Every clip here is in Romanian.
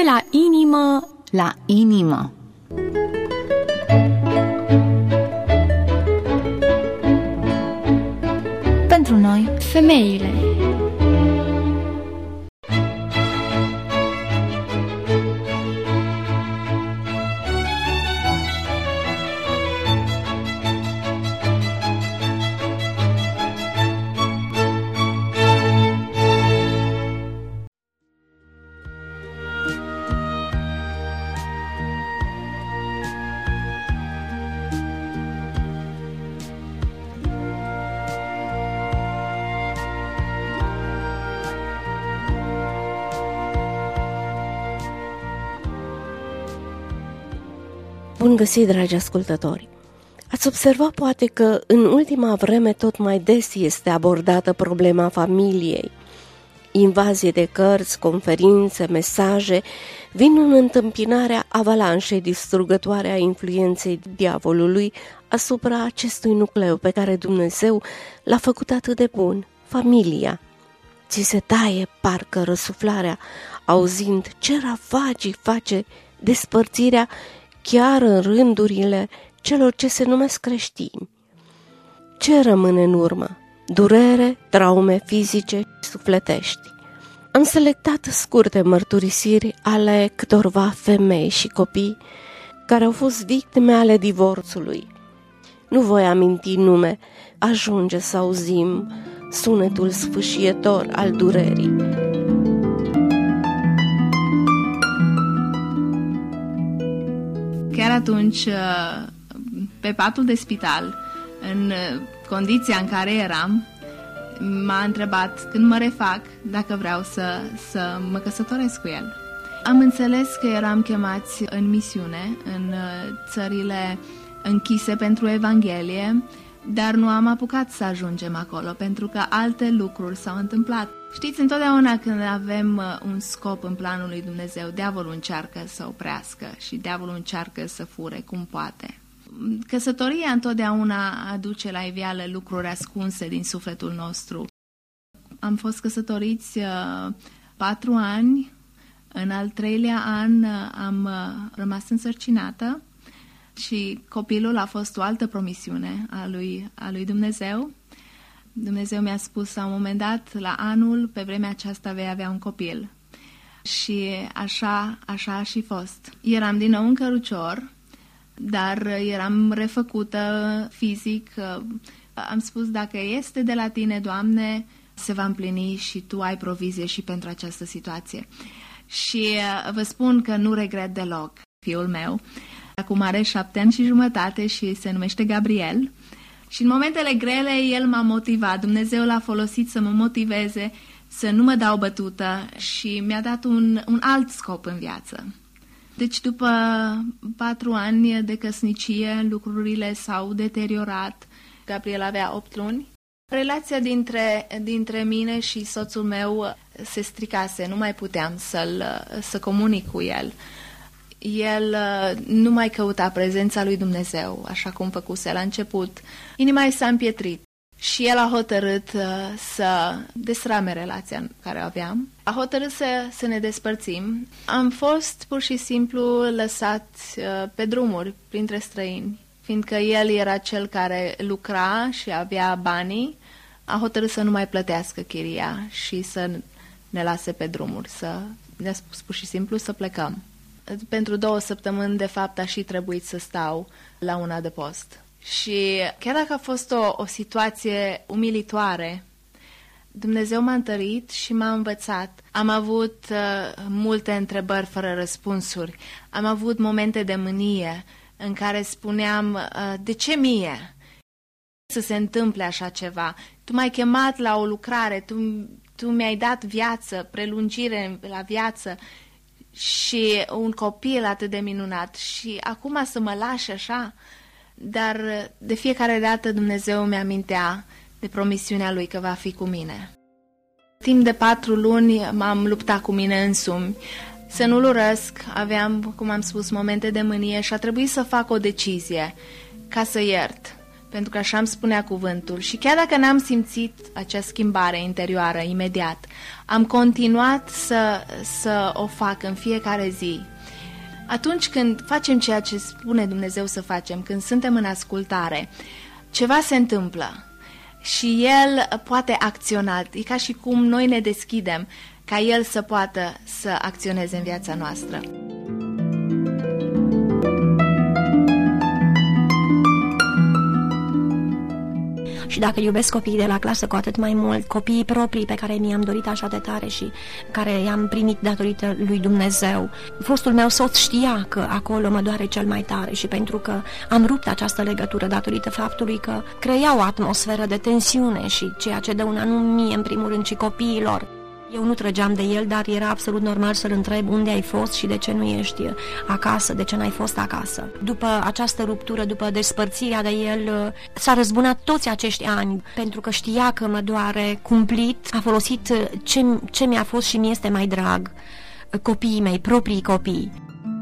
la inimă, la inimă. Pentru noi, femeile. Bun găsit, dragi ascultători! Ați observat poate că în ultima vreme tot mai des este abordată problema familiei. Invazie de cărți, conferințe, mesaje vin în întâmpinarea avalanșei distrugătoare a influenței diavolului asupra acestui nucleu pe care Dumnezeu l-a făcut atât de bun, familia. Ți se taie parcă răsuflarea, auzind ce ravagii face despărțirea chiar în rândurile celor ce se numesc creștini. Ce rămâne în urmă? Durere, traume fizice, sufletești. Am selectat scurte mărturisiri ale câtorva femei și copii care au fost victime ale divorțului. Nu voi aminti nume, ajunge să auzim sunetul sfâșietor al durerii. Chiar atunci, pe patul de spital, în condiția în care eram, m-a întrebat când mă refac dacă vreau să mă căsătoresc cu el. Am înțeles că eram chemați în misiune, în țările închise pentru Evanghelie, dar nu am apucat să ajungem acolo, pentru că alte lucruri s-au întâmplat. Știți, întotdeauna când avem un scop în planul lui Dumnezeu, diavolul încearcă să oprească și diavolul încearcă să fure cum poate. Căsătoria întotdeauna aduce la iveală lucruri ascunse din sufletul nostru. Am fost căsătoriți 4 ani, în al 3-lea an am rămas însărcinată și copilul a fost o altă promisiune a lui Dumnezeu. Dumnezeu mi-a spus la un moment dat, la anul, pe vremea aceasta vei avea un copil. Și așa a și fost. Eram din nou în cărucior, dar eram refăcută fizic. Am spus, dacă este de la tine, Doamne, se va împlini și Tu ai provizie și pentru această situație. Și vă spun că nu regret deloc. Fiul meu acum are 7 ani și jumătate și se numește Gabriel. Și în momentele grele el m-a motivat. Dumnezeu l-a folosit să mă motiveze, să nu mă dau bătută și mi-a dat un alt scop în viață. Deci după 4 ani de căsnicie, lucrurile s-au deteriorat. Gabriel avea 8 luni. Relația dintre mine și soțul meu se stricase, nu mai puteam să comunic cu el. El nu mai căuta prezența lui Dumnezeu, așa cum făcuse la început. Inima i s-a împietrit și el a hotărât să desrame relația care o aveam. A hotărât să ne despărțim. Am fost pur și simplu lăsați pe drumuri printre străini. Fiindcă el era cel care lucra și avea banii, a hotărât să nu mai plătească chiria și să ne lase pe drumuri, ne-a spus pur și simplu să plecăm. Pentru 2 săptămâni, de fapt, a și trebuit să stau la un adăpost. Și chiar dacă a fost o situație umilitoare, Dumnezeu m-a întărit și m-a învățat. Am avut multe întrebări fără răspunsuri. Am avut momente de mânie în care spuneam, de ce mie să se întâmple așa ceva? Tu m-ai chemat la o lucrare, tu mi-ai dat viață, prelungire la viață și un copil atât de minunat și acum să mă lași așa? Dar de fiecare dată Dumnezeu mi-amintea de promisiunea Lui că va fi cu mine. Timp de 4 luni m-am luptat cu mine însumi să nu-l urăsc, aveam, cum am spus, momente de mânie și a trebuit să fac o decizie ca să iert. pentru că așa îmi spunea cuvântul. Și chiar dacă n-am simțit acea schimbare interioară imediat, am continuat să o fac în fiecare zi. Atunci când facem ceea ce spune Dumnezeu să facem, când suntem în ascultare, ceva se întâmplă și El poate acționa. E ca și cum noi ne deschidem ca El să poată să acționeze în viața noastră. Și dacă iubesc copiii de la clasă, cu atât mai mult copiii proprii pe care mi-am dorit așa de tare și care i-am primit datorită lui Dumnezeu. Fostul meu soț știa că acolo mă doare cel mai tare și pentru că am rupt această legătură datorită faptului că crea o atmosferă de tensiune și ceea ce dăuna nu mie în primul rând, ci copiilor. Eu nu trăgeam de el, dar era absolut normal să-l întreb unde ai fost și de ce nu ești acasă, de ce n-ai fost acasă. După această ruptură, după despărțirea de el, s-a răzbunat toți acești ani, pentru că știa că mă doare cumplit, a folosit ce mi-a fost și mi este mai drag, copiii mei, proprii copii.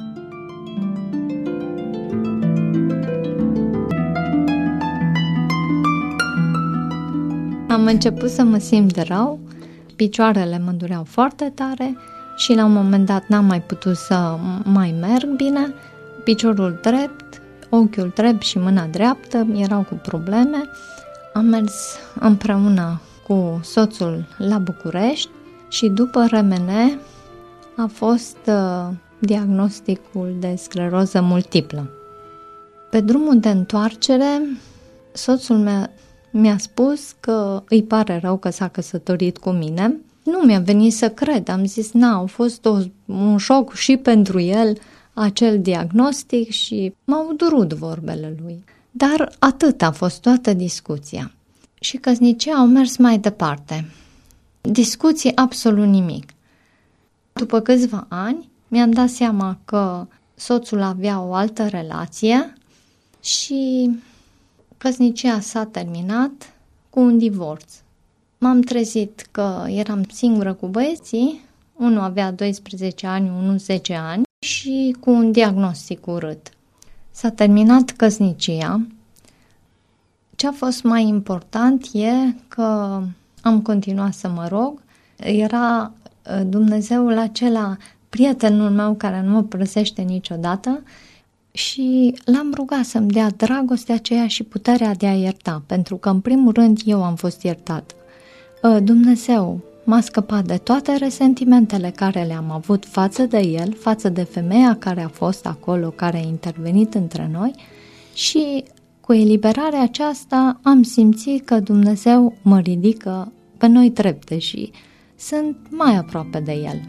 Am început să mă simt rău, picioarele mă dureau foarte tare și la un moment dat n-am mai putut să mai merg bine. Piciorul drept, ochiul drept și mâna dreaptă erau cu probleme. Am mers împreună cu soțul la București și după RMN a fost diagnosticul de scleroză multiplă. Pe drumul de întoarcere, soțul meu mi-a spus că îi pare rău că s-a căsătorit cu mine. Nu mi-a venit să cred, am zis, a fost un șoc și pentru el acel diagnostic și m-au durut vorbele lui. Dar atât a fost toată discuția. Și căsnicia au mers mai departe. Discuții absolut nimic. După câțiva ani mi-am dat seama că soțul avea o altă relație și căsnicia s-a terminat cu un divorț. M-am trezit că eram singură cu băieții, unul avea 12 ani, unul 10 ani și cu un diagnostic urât. S-a terminat căsnicia. Ce a fost mai important e că am continuat să mă rog. Era Dumnezeul acela, prietenul meu care nu mă părăsește niciodată, și l-am rugat să-mi dea dragostea aceea și puterea de a ierta, pentru că în primul rând eu am fost iertat. Dumnezeu m-a scăpat de toate resentimentele care le-am avut față de el, față de femeia care a fost acolo, care a intervenit între noi, și cu eliberarea aceasta am simțit că Dumnezeu mă ridică pe noi trepte și sunt mai aproape de el.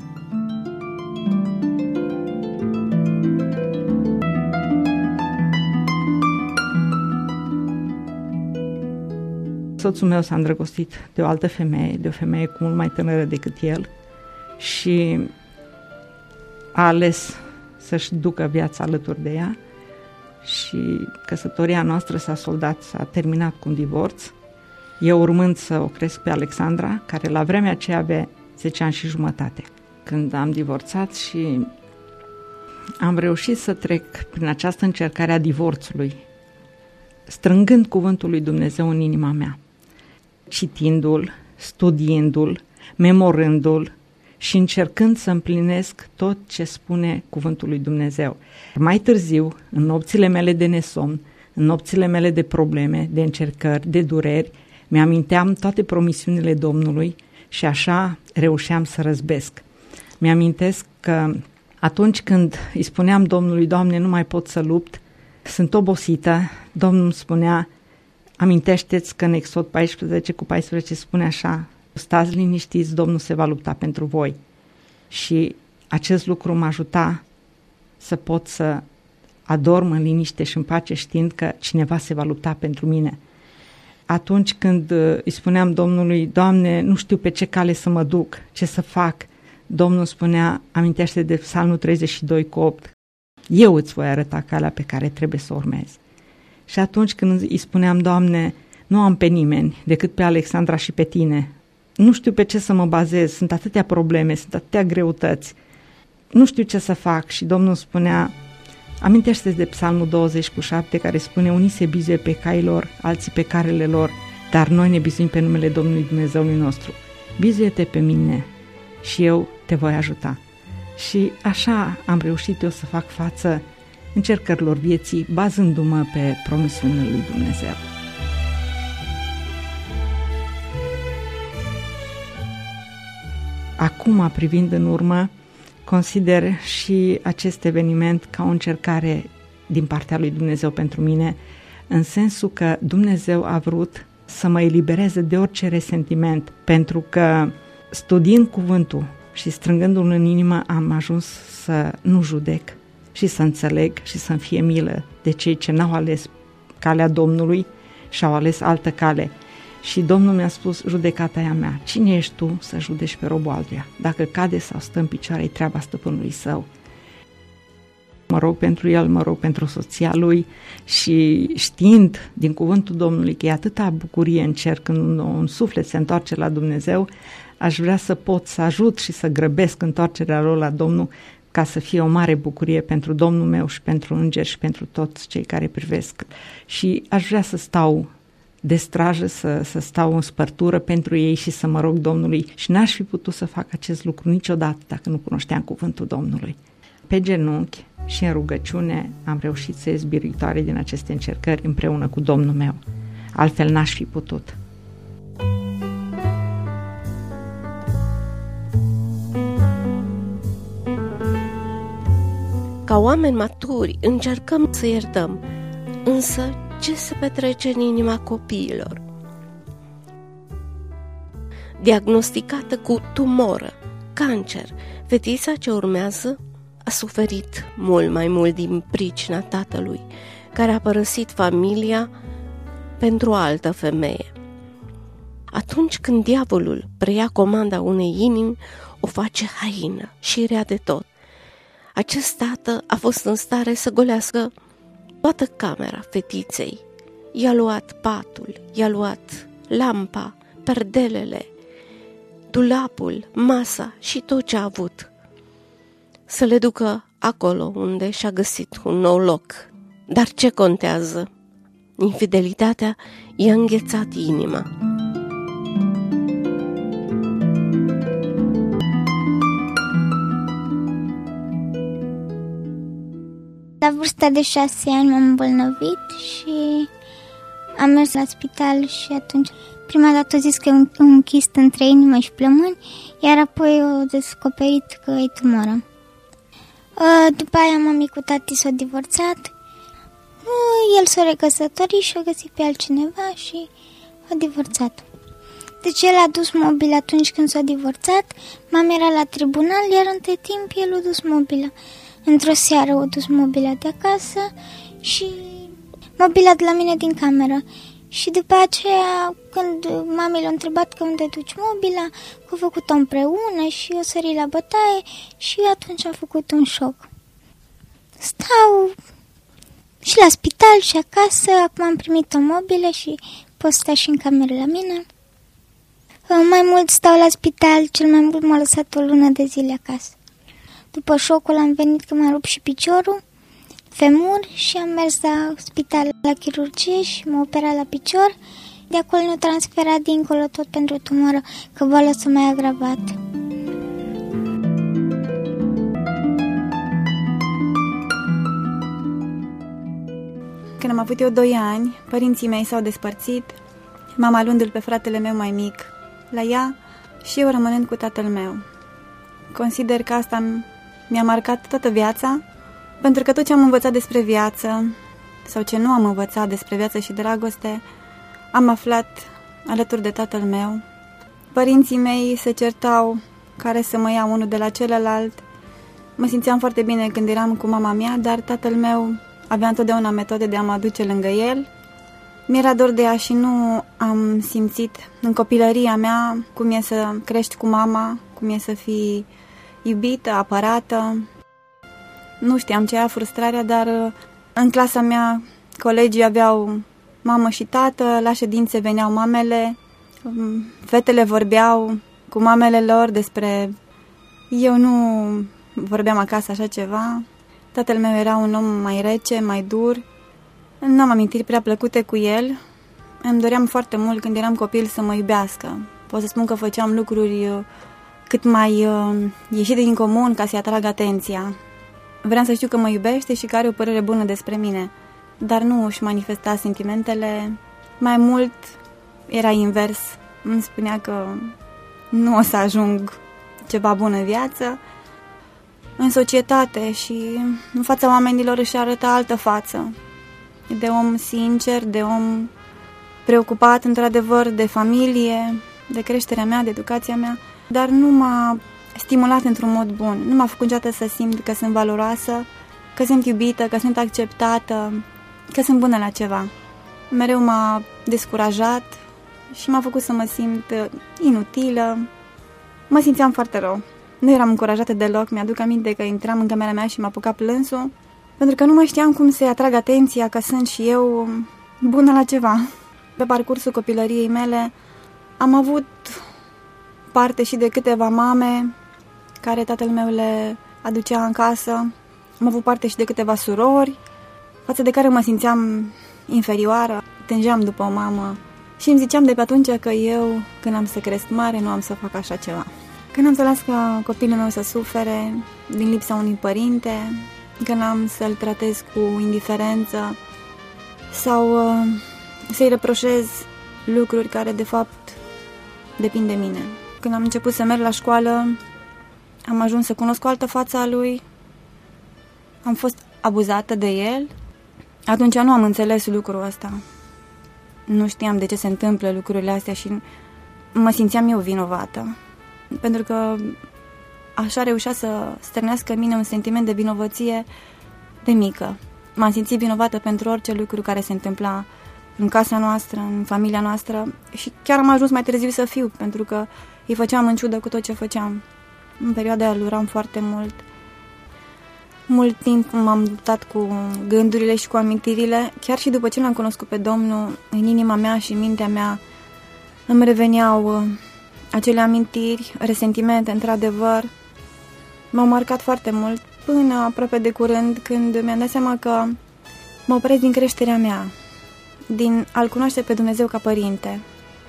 Soțul meu s-a îndrăgostit de o altă femeie, de o femeie cu mult mai tânără decât el și a ales să-și ducă viața alături de ea și căsătoria noastră s-a terminat cu un divorț. Eu urmând să o cresc pe Alexandra, care la vremea aceea avea 10 ani și jumătate. Când am divorțat și am reușit să trec prin această încercare a divorțului, strângând cuvântul lui Dumnezeu în inima mea, citindu-l, studiindu-l, memorându-l și încercând să împlinesc tot ce spune cuvântul lui Dumnezeu. Mai târziu, în nopțile mele de nesomn, în nopțile mele de probleme, de încercări, de dureri, mi-aminteam toate promisiunile Domnului și așa reușeam să răzbesc. Mi-amintesc că atunci când îi spuneam Domnului, Doamne, nu mai pot să lupt, sunt obosită, Domnul îmi spunea, amintește-ți că în Exod 14:14 spune așa, stați liniștiți, Domnul se va lupta pentru voi. Și acest lucru mă ajuta să pot să adorm în liniște și în pace știind că cineva se va lupta pentru mine. Atunci când îi spuneam Domnului, Doamne, nu știu pe ce cale să mă duc, ce să fac, Domnul spunea, amintește de Psalmul 32:8, eu îți voi arăta calea pe care trebuie să o urmezi. Și atunci când îi spuneam, Doamne, nu am pe nimeni decât pe Alexandra și pe Tine, nu știu pe ce să mă bazez, sunt atâtea probleme, sunt atâtea greutăți, nu știu ce să fac. Și Domnul spunea, Amintește-ți de Psalmul 27 care spune: unii se bizuie pe cai lor, alții pe carele lor, dar noi ne bizuim pe numele Domnului Dumnezeului nostru. Bizuie-te pe mine și eu te voi ajuta. Și așa am reușit eu să fac față încercărilor vieții, bazându-mă pe promisiunile lui Dumnezeu. Acum, privind în urmă, consider și acest eveniment ca o încercare din partea lui Dumnezeu pentru mine, în sensul că Dumnezeu a vrut să mă elibereze de orice resentiment, pentru că studiind cuvântul și strângându-l în inimă am ajuns să nu judec și să înțeleg și să-mi fie milă de cei ce n-au ales calea Domnului și au ales altă cale. Și Domnul mi-a spus: judecata e a mea. Cine ești tu să judești pe robul altuia? Dacă cade sau stă în picioare, e treaba stăpânului său. Mă rog pentru el, mă rog pentru soția lui și știind din cuvântul Domnului că e atâta bucurie în cer când un suflet se întoarce la Dumnezeu, aș vrea să pot să ajut și să grăbesc întoarcerea lor la Domnul, ca să fie o mare bucurie pentru Domnul meu și pentru îngeri și pentru toți cei care privesc. Și aș vrea să stau de strajă, să stau în spărtură pentru ei și să mă rog Domnului, și n-aș fi putut să fac acest lucru niciodată dacă nu cunoșteam cuvântul Domnului. Pe genunchi și în rugăciune am reușit să ies biruitoare din aceste încercări împreună cu Domnul meu. Altfel n-aș fi putut. Ca oameni maturi încercăm să iertăm, însă ce se petrece în inima copiilor? Diagnosticată cu tumoră, cancer, fetița ce urmează a suferit mult mai mult din pricina tatălui, care a părăsit familia pentru o altă femeie. Atunci când diavolul preia comanda unei inimi, o face haină și rea de tot. Acest tată a fost în stare să golească toată camera fetiței. I-a luat patul, i-a luat lampa, perdelele, dulapul, masa și tot ce a avut. Să le ducă acolo unde și-a găsit un nou loc. Dar ce contează? Infidelitatea i-a înghețat inima. La vârsta de 6 ani m-am îmbolnăvit și am mers la spital și atunci prima dată au zis că e un chist între inimă și plămâni, iar apoi au descoperit că e tumoră. După aia mami cu tati s-au divorțat, el s-a recăsătorit și a găsit pe altcineva și a divorțat. Deci el a dus mobila atunci când s-a divorțat, mama era la tribunal, iar între timp el a dus mobila. Într-o seară a dus mobila de acasă și mobila de la mine din cameră. Și după aceea, când mami l-a întrebat că unde duci mobila, că a făcut-o împreună și o sări la bătaie și atunci a făcut un șoc. Stau și la spital și acasă, acum am primit o mobilă și pot sta și în cameră la mine. Mai mult stau la spital, cel mai mult m-a lăsat o lună de zile acasă. După șocul am venit că m-a rupt și piciorul, femur, și am mers la spital la chirurgie și m-a operat la picior. De acolo ne-a transferat dincolo tot pentru tumoră, că boala s-a mai agravat. Când am avut eu 2 ani, părinții mei s-au despărțit, mama luându-l pe fratele meu mai mic la ea și eu rămânând cu tatăl meu. Consider că asta mi-a marcat toată viața, pentru că tot ce am învățat despre viață, sau ce nu am învățat despre viață și dragoste, am aflat alături de tatăl meu. Părinții mei se certau care să mă ia unul de la celălalt. Mă simțeam foarte bine când eram cu mama mea, dar tatăl meu avea întotdeauna metode de a mă aduce lângă el. Mi-era dor de ea și nu am simțit în copilăria mea cum e să crești cu mama, cum e să fii iubită, apărată. Nu știam ce era frustrarea, dar în clasa mea colegii aveau mamă și tată, la ședințe veneau mamele, fetele vorbeau cu mamele lor despre... Eu nu vorbeam acasă așa ceva. Tatăl meu era un om mai rece, mai dur. Nu am amintiri prea plăcute cu el. Îmi doream foarte mult când eram copil să mă iubească. Pot să spun că făceam lucruri cât mai ieșite din comun ca să-i atrag atenția. Vreau să știu că mă iubește și că are o părere bună despre mine, dar nu își manifesta sentimentele. Mai mult era invers. Îmi spunea că nu o să ajung ceva bun în viață. În societate și în fața oamenilor își arăta altă față. De om sincer, de om preocupat într-adevăr de familie, de creșterea mea, de educația mea, dar nu m-a stimulat într-un mod bun. Nu m-a făcut niciodată să simt că sunt valoroasă, că sunt iubită, că sunt acceptată, că sunt bună la ceva. Mereu m-a descurajat și m-a făcut să mă simt inutilă. Mă simțeam foarte rău. Nu eram încurajată deloc. Mi-aduc aminte că intram în camera mea și m-a apucat plânsul, pentru că nu mai știam cum să-i atrag atenția că sunt și eu bună la ceva. Pe parcursul copilăriei mele am avut parte și de câteva mame care tatăl meu le aducea în casă. Am avut parte și de câteva surori față de care mă simțeam inferioară. Tângeam după o mamă și îmi ziceam de pe atunci că eu, când am să cresc mare, nu am să fac așa ceva. Când am să las ca copilul meu să sufere din lipsa unui părinte, când am să-l tratez cu indiferență sau să-i reproșez lucruri care de fapt depind de mine. Când am început să merg la școală, am ajuns să cunosc o altă față a lui, am fost abuzată de el. Atunci nu am înțeles lucrul ăsta. Nu știam de ce se întâmplă lucrurile astea și mă simțeam eu vinovată. Pentru că așa reușea să stârnească în mine un sentiment de vinovăție de mică. M-am simțit vinovată pentru orice lucru care se întâmpla în casa noastră, în familia noastră și chiar am ajuns mai târziu să fiu, pentru că îi făceam în ciudă cu tot ce făceam. În perioada aia luram foarte mult. Mult timp m-am luptat cu gândurile și cu amintirile. Chiar și după ce l-am cunoscut pe Domnul, în inima mea și în mintea mea îmi reveneau acele amintiri, resentimente, într-adevăr. M-au marcat foarte mult până aproape de curând, când mi-am dat seama că mă opresc din creșterea mea, din a-L cunoaște pe Dumnezeu ca Părinte.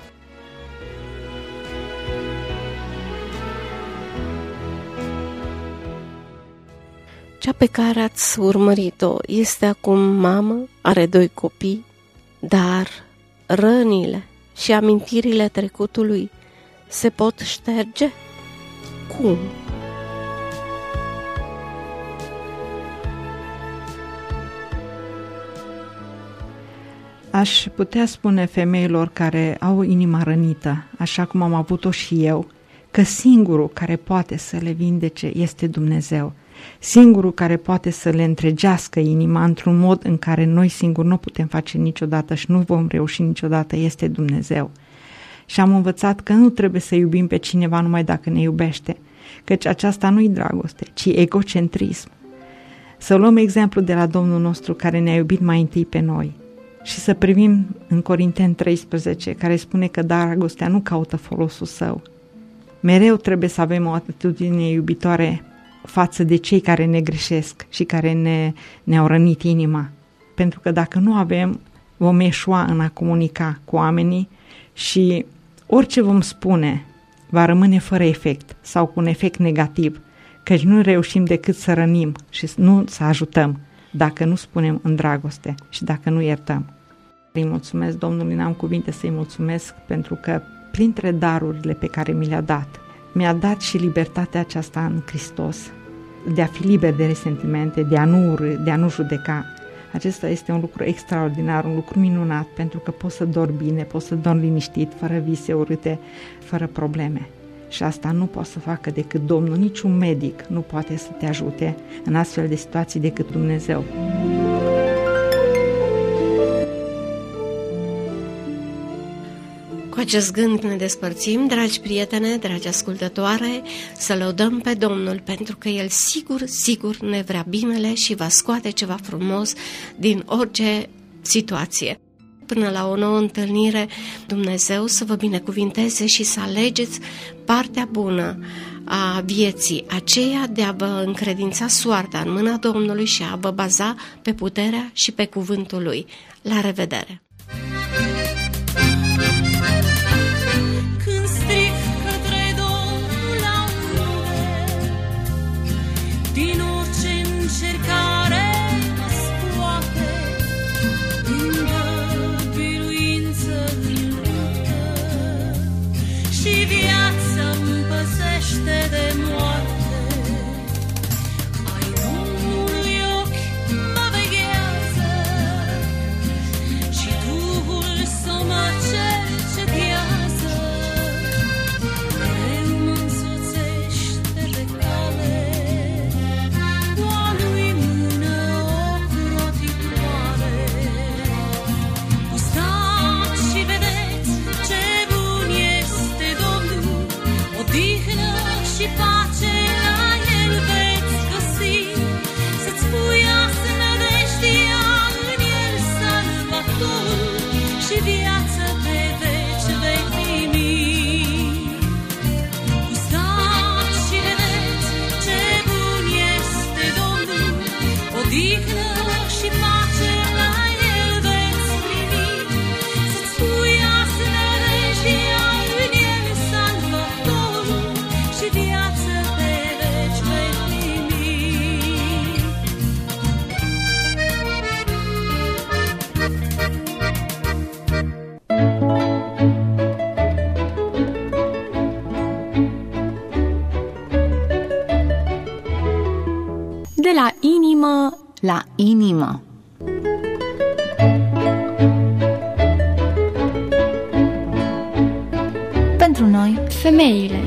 Cea pe care ați urmărit-o este acum mamă, are 2 copii, dar rănile și amintirile trecutului se pot șterge? Cum? Aș putea spune femeilor care au inima rănită, așa cum am avut-o și eu, că singurul care poate să le vindece este Dumnezeu. Singurul care poate să le întregească inima într-un mod în care noi singuri nu putem face niciodată și nu vom reuși niciodată este Dumnezeu. Și am învățat că nu trebuie să iubim pe cineva numai dacă ne iubește, căci aceasta nu-i dragoste, ci egocentrism. Să luăm exemplu de la Domnul nostru care ne-a iubit mai întâi pe noi și să privim în Corinteni 13, care spune că dragostea nu caută folosul său. Mereu trebuie să avem o atitudine iubitoare față de cei care ne greșesc și care ne-au rănit inima. Pentru că dacă nu avem, vom eșua în a comunica cu oamenii și orice vom spune va rămâne fără efect sau cu un efect negativ, căci nu reușim decât să rănim și nu să ajutăm dacă nu spunem în dragoste și dacă nu iertăm. Îi mulțumesc Domnului, n-am cuvinte să-i mulțumesc pentru că printre darurile pe care mi le-a dat, mi-a dat și libertatea aceasta în Hristos, de a fi liber de resentimente, de a nu urâ, de a nu judeca. Acesta este un lucru extraordinar, un lucru minunat, pentru că poți să dormi bine, poți să dormi liniștit, fără vise urâte, fără probleme. Și asta nu poate să facă decât Domnul, niciun medic nu poate să te ajute în astfel de situații decât Dumnezeu. Cu acest gând ne despărțim, dragi prietene, dragi ascultătoare, să lăudăm pe Domnul pentru că El sigur ne vrea binele și va scoate ceva frumos din orice situație. Până la o nouă întâlnire, Dumnezeu să vă binecuvinteze și să alegeți partea bună a vieții, aceea de a vă încredința soarta în mâna Domnului și a vă baza pe puterea și pe cuvântul Lui. La revedere! De moarte, ai Domnului ochi mă veghează și Duhul să mă cercetează, mereu mă însoțește pe cale, cu a lui mână ocrotitoare. Gustați și vedeți ce bun este Domnul, odihnă și pace la El veți găsi, să-ți puiască nădejdea în El Salvatorul și viață pe veci vei primi. Gustați și vedeți ce bun este Domnul, odihnă și pace la El veți primi, să-ți puiască nădejdea în El Salvatorul și viață pe veci vei primi. De la inimă La inimă. Pentru noi, femeile.